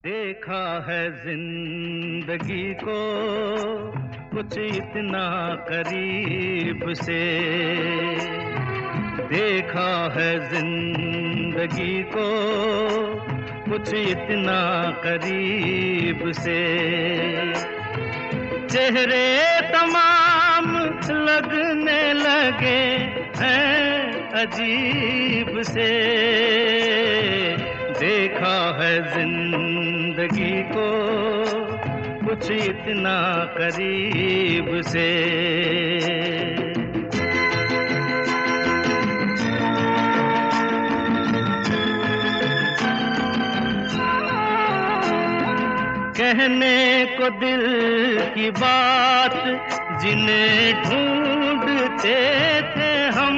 देखा है जिंदगी को कुछ इतना करीब से, देखा है जिंदगी को कुछ इतना करीब से। चेहरे तमाम लगने लगे हैं अजीब से, देखा है जिंदगी को कुछ इतना करीब से। कहने को दिल की बात जिन्हें ढूंढते थे हम,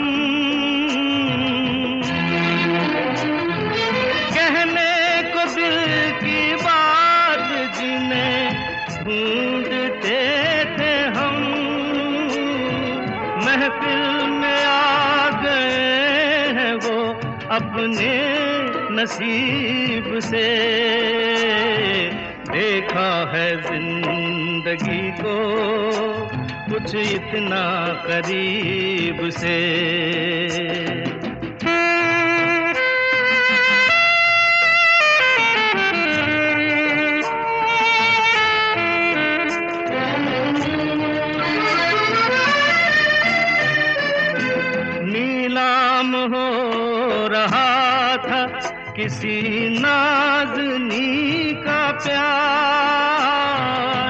कहने को दिल की बात जिन्हें ढूंढते थे हम, महफिल में आ गए हैं वो अपने नसीब से। देखा है जिंदगी को कुछ इतना करीब से। नीलाम हो रहा था किसी नाज़नी का प्यार,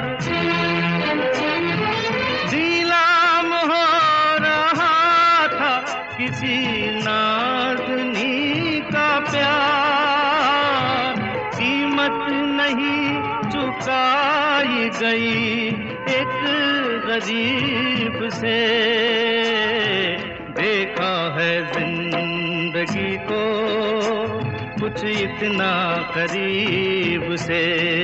नीलाम हो रहा था किसी नाज़नी का प्यार। कीमत नहीं चुकाई गई एक गरीब से, देखा है जिंदगी को कुछ इतना करीब से।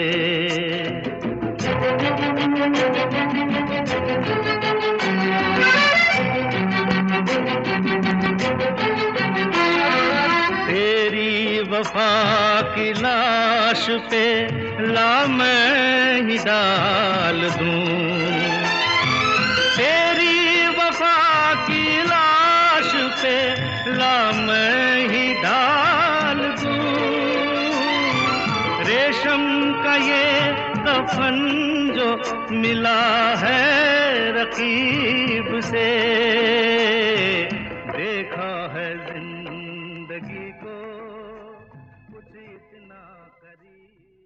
तेरी वफा की लाश पे ला मैं ही डाल दूं, तेरी वफा की लाश पे ला मैं ही डाल दूं। रेशम का ये कफन जो मिला है रकीब से, देखा है जिंदगी को कुछ इतना करीब।